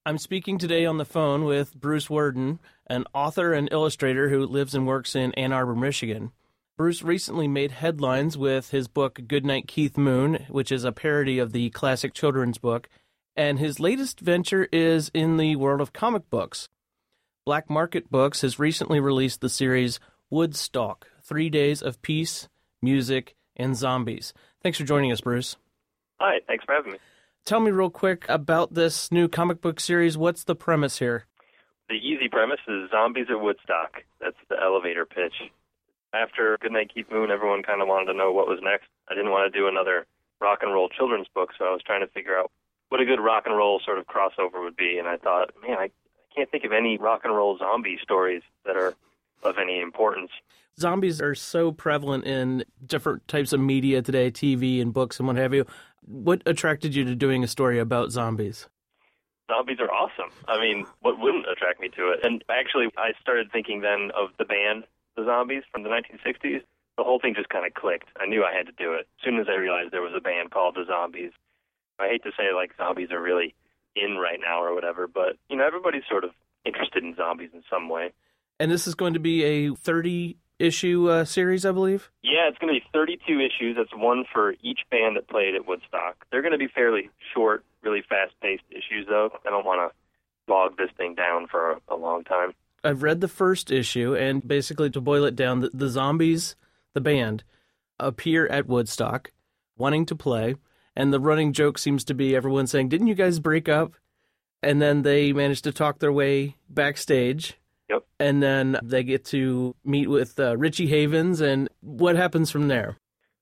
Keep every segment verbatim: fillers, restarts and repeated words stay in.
I'm speaking today on the phone with Bruce Worden, an author and illustrator who lives and works in Ann Arbor, Michigan. Bruce recently made headlines with his book Goodnight Keith Moon, which is a parody of the classic children's book, and his latest venture is in the world of comic books. Black Market Books has recently released the series Woodstock, Three Days of Peace, Music, and Zombies. Thanks for joining us, Bruce. Hi, thanks for having me. Tell me real quick about this new comic book series. What's the premise here? The easy premise is zombies at Woodstock. That's the elevator pitch. After Goodnight Keith Moon, everyone kind of wanted to know what was next. I didn't want to do another rock and roll children's book, so I was trying to figure out what a good rock and roll sort of crossover would be. And I thought, man, I can't think of any rock and roll zombie stories that are of any importance. Zombies are so prevalent in different types of media today, T V and books and what have you. What attracted you to doing a story about zombies? Zombies are awesome. I mean, what wouldn't attract me to it? And actually, I started thinking then of the band, the Zombies, from the nineteen sixties. The whole thing just kind of clicked. I knew I had to do it. As soon as I realized there was a band called the Zombies. I hate to say, like, zombies are really in right now or whatever, but, you know, everybody's sort of interested in zombies in some way. And this is going to be a thirty-issue uh, series, I believe? Yeah, it's going to be thirty-two issues. That's one for each band that played at Woodstock. They're going to be fairly short, really fast-paced issues, though. I don't want to bog this thing down for a, a long time. I've read the first issue, and basically, to boil it down, the, the Zombies, the band, appear at Woodstock, wanting to play, and the running joke seems to be everyone saying, didn't you guys break up? And then they manage to talk their way backstage. Yep. And then they get to meet with uh, Richie Havens, and what happens from there?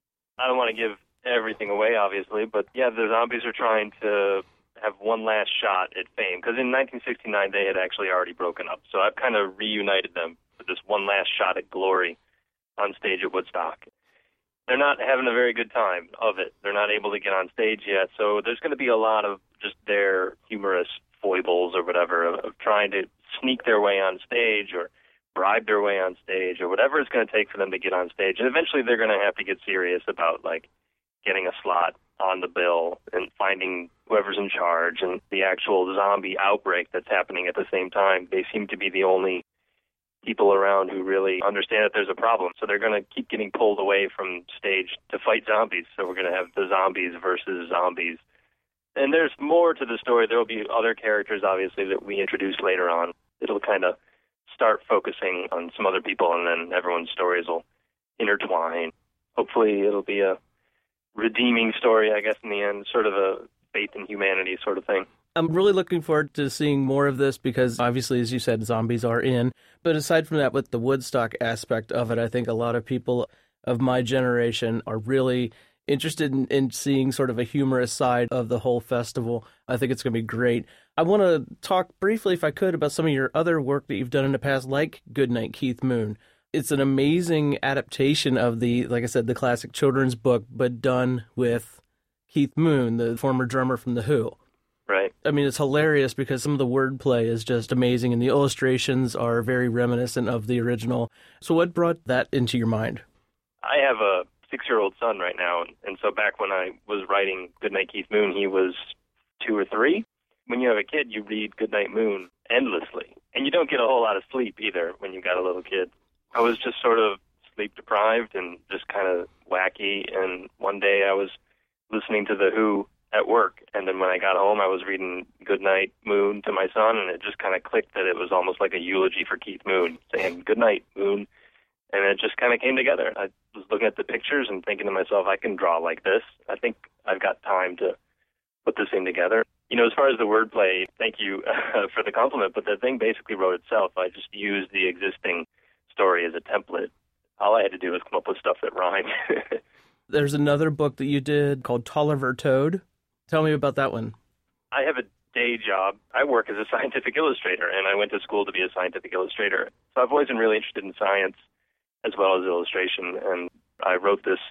I don't want to give everything away, obviously, but yeah, the Zombies are trying to have one last shot at fame, because in nineteen sixty-nine they had actually already broken up, so I've kind of reunited them for this one last shot at glory on stage at Woodstock. They're not having a very good time of it. They're not able to get on stage yet, so there's going to be a lot of just their humorous foibles or whatever of, of trying to sneak their way on stage or bribe their way on stage or whatever it's going to take for them to get on stage. And eventually they're going to have to get serious about, like, getting a slot on the bill and finding whoever's in charge. And the actual zombie outbreak that's happening at the same time, they seem to be the only people around who really understand that there's a problem. So they're going to keep getting pulled away from stage to fight zombies. So we're going to have the Zombies versus Zombies. And there's more to the story. There will be other characters, obviously, that we introduce later on. It'll kind of start focusing on some other people, and then everyone's stories will intertwine. Hopefully it'll be a redeeming story, I guess, in the end, sort of a faith in humanity sort of thing. I'm really looking forward to seeing more of this because, obviously, as you said, zombies are in. But aside from that, with the Woodstock aspect of it, I think a lot of people of my generation are really interested in, in seeing sort of a humorous side of the whole festival. I think it's going to be great. I want to talk briefly, if I could, about some of your other work that you've done in the past, like Goodnight Keith Moon. It's an amazing adaptation of the, like I said, the classic children's book, but done with Keith Moon, the former drummer from The Who. Right. I mean, it's hilarious because some of the wordplay is just amazing, and the illustrations are very reminiscent of the original. So what brought that into your mind? I have a six-year-old son right now, and, and so back when I was writing Goodnight Keith Moon, he was two or three. When you have a kid, you read Goodnight Moon endlessly, and you don't get a whole lot of sleep either when you've got a little kid. I was just sort of sleep-deprived and just kind of wacky, and one day I was listening to The Who at work, and then when I got home, I was reading Goodnight Moon to my son, and it just kind of clicked that it was almost like a eulogy for Keith Moon, saying, "Goodnight, Moon." And it just kind of came together. I was looking at the pictures and thinking to myself, I can draw like this. I think I've got time to put this thing together. You know, as far as the wordplay, thank you uh, for the compliment, but the thing basically wrote itself. I just used the existing story as a template. All I had to do was come up with stuff that rhymed. There's another book that you did called Tolliver Toad. Tell me about that one. I have a day job. I work as a scientific illustrator, and I went to school to be a scientific illustrator. So I've always been really interested in science as well as illustration, and I wrote this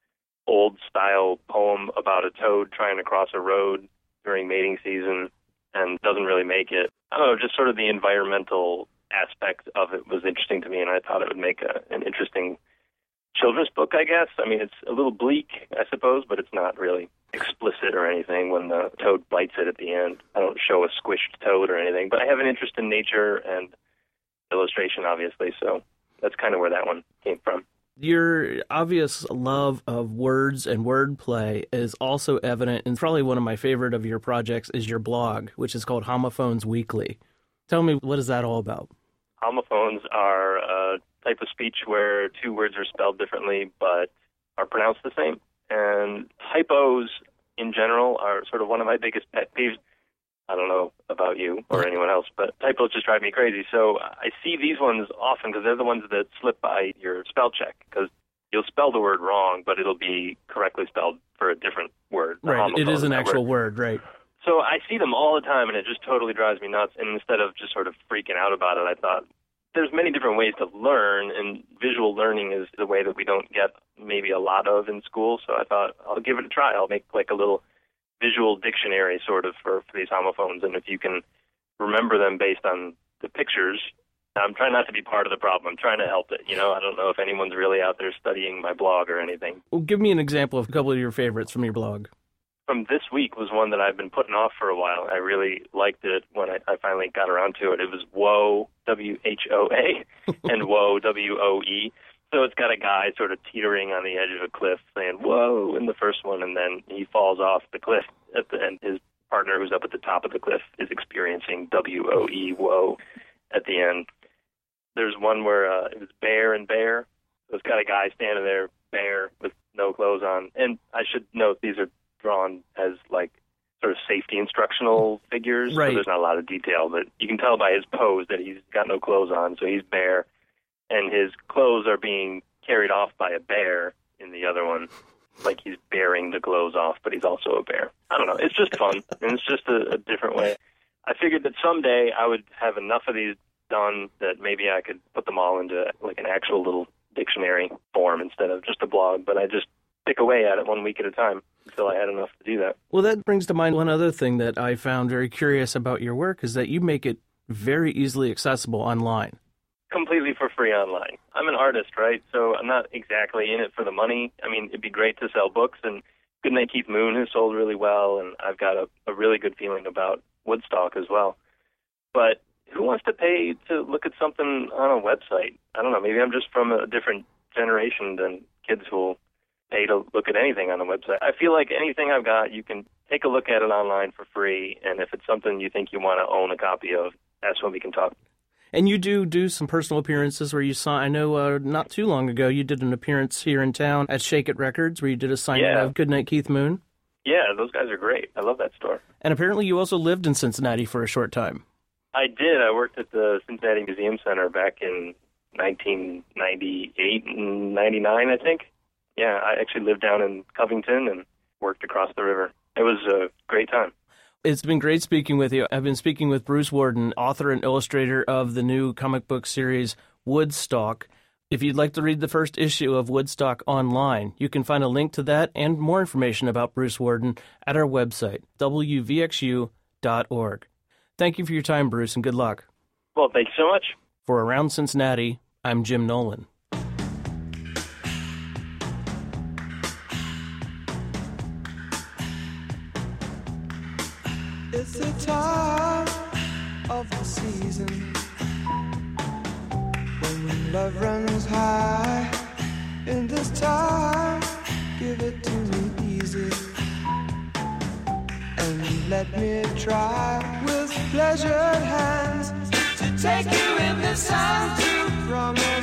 old-style poem about a toad trying to cross a road during mating season and doesn't really make it. I don't know, just sort of the environmental aspect of it was interesting to me, and I thought it would make a, an interesting children's book, I guess. I mean, it's a little bleak, I suppose, but it's not really explicit or anything when the toad bites it at the end. I don't show a squished toad or anything, but I have an interest in nature and illustration, obviously, so that's kind of where that one came from. Your obvious love of words and wordplay is also evident, and probably one of my favorite of your projects is your blog, which is called Homophones Weekly. Tell me, what is that all about? Homophones are a type of speech where two words are spelled differently but are pronounced the same. And typos in general are sort of one of my biggest pet peeves. I don't know about you or anyone else, but typos just drive me crazy. So I see these ones often because they're the ones that slip by your spell check, because you'll spell the word wrong, but it'll be correctly spelled for a different word. Right, it is an actual word, right. So I see them all the time, and it just totally drives me nuts. And instead of just sort of freaking out about it, I thought, there's many different ways to learn, and visual learning is the way that we don't get maybe a lot of in school. So I thought, I'll give it a try. I'll make like a little visual dictionary sort of for, for these homophones, and if you can remember them based on the pictures, I'm trying not to be part of the problem. I'm trying to help it. You know, I don't know if anyone's really out there studying my blog or anything. Well, give me an example of a couple of your favorites from your blog. From this week was one that I've been putting off for a while. I really liked it when I, I finally got around to it. It was Woe, W H O A, and Woe, W O E. So it's got a guy sort of teetering on the edge of a cliff saying, whoa, in the first one, and then he falls off the cliff at the end. His partner, who's up at the top of the cliff, is experiencing W O E, whoa, at the end. There's one where uh, it was bear and bear. So it's got a guy standing there, bear, with no clothes on. And I should note these are drawn as like sort of safety instructional figures. Right. So there's not a lot of detail, but you can tell by his pose that he's got no clothes on, so he's bare. And his clothes are being carried off by a bear in the other one. Like he's bearing the clothes off, but he's also a bear. I don't know. It's just fun, and it's just a, a different way. I figured that someday I would have enough of these done that maybe I could put them all into like an actual little dictionary form instead of just a blog, but I just pick away at it one week at a time until I had enough to do that. Well, that brings to mind one other thing that I found very curious about your work is that you make it very easily accessible online. Completely for free online. I'm an artist, right? So I'm not exactly in it for the money. I mean, it'd be great to sell books, and Goodnight Keith Moon has sold really well, and I've got a, a really good feeling about Woodstock as well. But who wants to pay to look at something on a website? I don't know. Maybe I'm just from a different generation than kids who will pay to look at anything on a website. I feel like anything I've got, you can take a look at it online for free, and if it's something you think you want to own a copy of, that's when we can talk. And you do do some personal appearances where you saw, I know uh, not too long ago, you did an appearance here in town at Shake It Records where you did a signing yeah. of Goodnight Keith Moon. Yeah, those guys are great. I love that store. And apparently you also lived in Cincinnati for a short time. I did. I worked at the Cincinnati Museum Center back in nineteen ninety-eight and ninety-nine, I think. Yeah, I actually lived down in Covington and worked across the river. It was a great time. It's been great speaking with you. I've been speaking with Bruce Worden, author and illustrator of the new comic book series Woodstock. If you'd like to read the first issue of Woodstock online, you can find a link to that and more information about Bruce Worden at our website, w v x u dot org. Thank you for your time, Bruce, and good luck. Well, thank you so much. For Around Cincinnati, I'm Jim Nolan. It's the time of the season when love runs high. In this time, give it to me easy and let me try with pleasured hands to take you in the sun to promise